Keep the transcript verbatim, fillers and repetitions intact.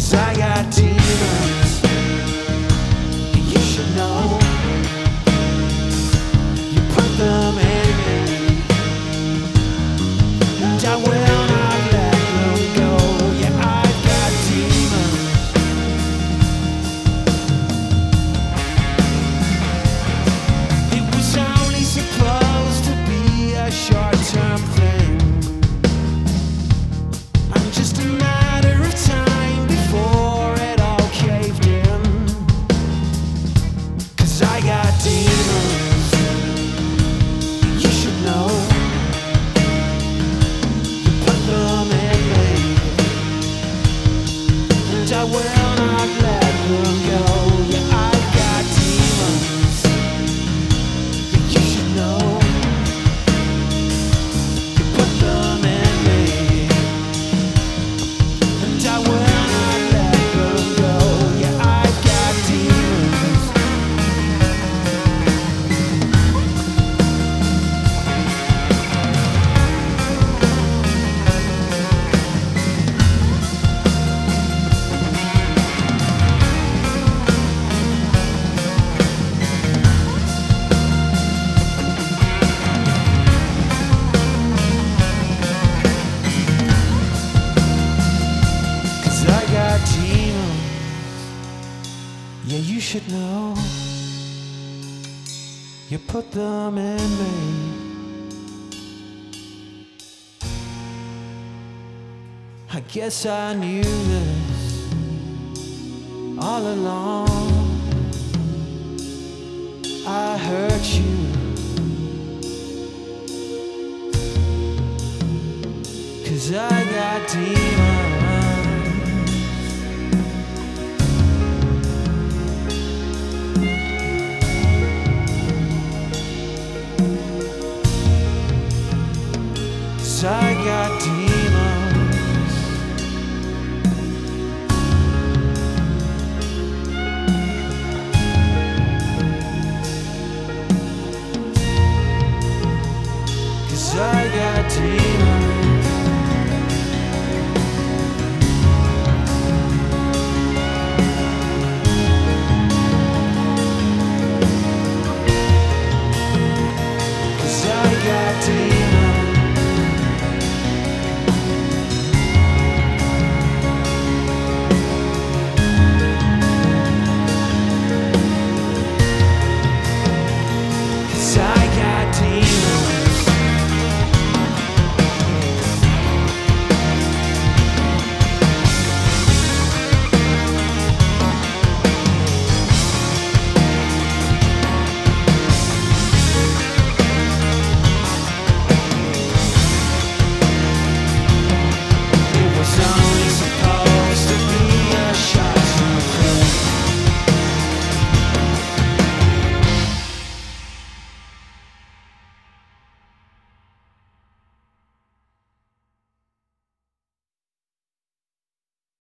'Cause I got demons, you should know. You put them in me, and I will not let them go. Yeah, I've got demons. It was only supposed to be a short-term thing. I'm just a matter of time before it all caved in. 'Cause I got demons, you should know. You put them in me, and I will not let them go. Yeah, I've got demons, you should know. You put them in me, and I will not let them go. Yeah, I've got demons. Cause I got demons, yeah, you should know. You put them in me, I guess I knew this all along. I hurt you, cause I got demons.